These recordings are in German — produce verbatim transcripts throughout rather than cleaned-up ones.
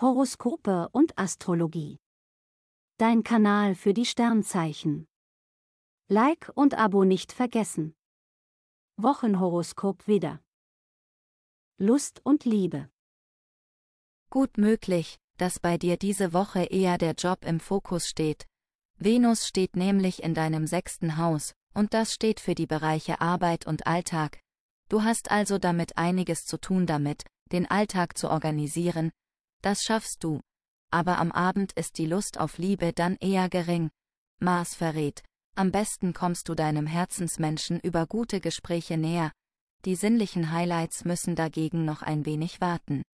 Horoskope und Astrologie. Dein Kanal für die Sternzeichen. Like und Abo nicht vergessen. Wochenhoroskop Widder. Lust und Liebe. Gut möglich, dass bei dir diese Woche eher der Job im Fokus steht. Venus steht nämlich in deinem sechsten Haus, und das steht für die Bereiche Arbeit und Alltag. Du hast also damit einiges zu tun damit, den Alltag zu organisieren. Das schaffst du. Aber am Abend ist die Lust auf Liebe dann eher gering. Mars verrät, am besten kommst du deinem Herzensmenschen über gute Gespräche näher. Die sinnlichen Highlights müssen dagegen noch ein wenig warten.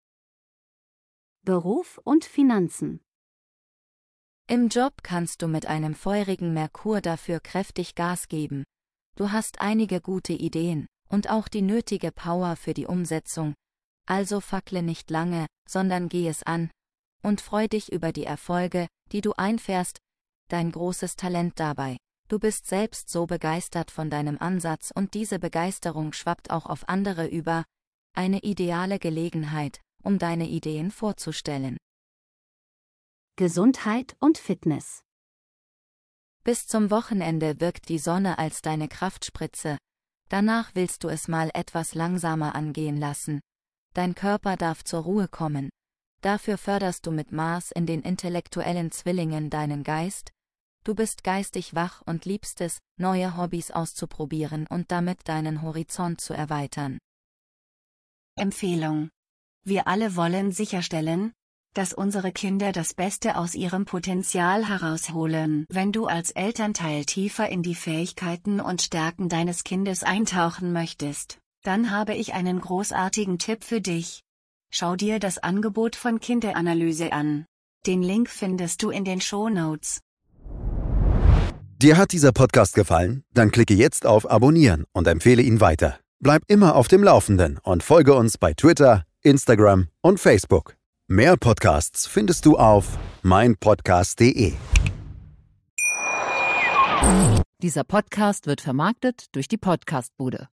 Beruf und Finanzen. Im Job kannst du mit einem feurigen Merkur dafür kräftig Gas geben. Du hast einige gute Ideen und auch die nötige Power für die Umsetzung. Also fackle nicht lange, sondern geh es an. Und freu dich über die Erfolge, die du einfährst. Dein großes Talent dabei. Du bist selbst so begeistert von deinem Ansatz und diese Begeisterung schwappt auch auf andere über. Eine ideale Gelegenheit, um deine Ideen vorzustellen. Gesundheit und Fitness. Bis zum Wochenende wirkt die Sonne als deine Kraftspritze. Danach willst du es mal etwas langsamer angehen lassen. Dein Körper darf zur Ruhe kommen. Dafür förderst du mit Mars in den intellektuellen Zwillingen deinen Geist. Du bist geistig wach und liebst es, neue Hobbys auszuprobieren und damit deinen Horizont zu erweitern. Empfehlung. Wir alle wollen sicherstellen, dass unsere Kinder das Beste aus ihrem Potenzial herausholen. Wenn du als Elternteil tiefer in die Fähigkeiten und Stärken deines Kindes eintauchen möchtest, dann habe ich einen großartigen Tipp für dich. Schau dir das Angebot von Kinderanalyse an. Den Link findest du in den Shownotes. Dir hat dieser Podcast gefallen? Dann klicke jetzt auf Abonnieren und empfehle ihn weiter. Bleib immer auf dem Laufenden und folge uns bei Twitter, Instagram und Facebook. Mehr Podcasts findest du auf meinpodcast punkt de. Dieser Podcast wird vermarktet durch die Podcastbude.